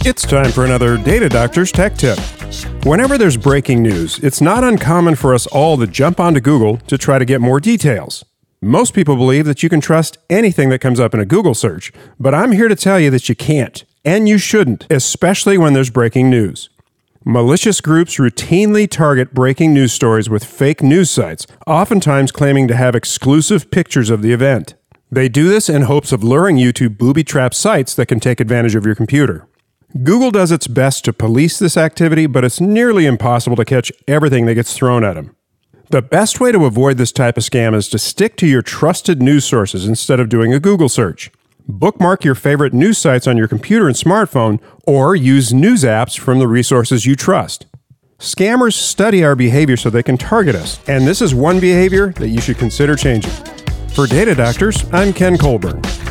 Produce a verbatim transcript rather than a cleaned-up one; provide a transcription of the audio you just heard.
It's time for another Data Doctor's Tech Tip. Whenever there's breaking news, it's not uncommon for us all to jump onto Google to try to get more details. Most people believe that you can trust anything that comes up in a Google search, but I'm here to tell you that you can't, and you shouldn't, especially when there's breaking news. Malicious groups routinely target breaking news stories with fake news sites, oftentimes claiming to have exclusive pictures of the event. They do this in hopes of luring you to booby-trapped sites that can take advantage of your computer. Google does its best to police this activity, but it's nearly impossible to catch everything that gets thrown at them. The best way to avoid this type of scam is to stick to your trusted news sources instead of doing a Google search. Bookmark your favorite news sites on your computer and smartphone, or use news apps from the resources you trust. Scammers study our behavior so they can target us, and this is one behavior that you should consider changing. For Data Doctors, I'm Ken Colburn.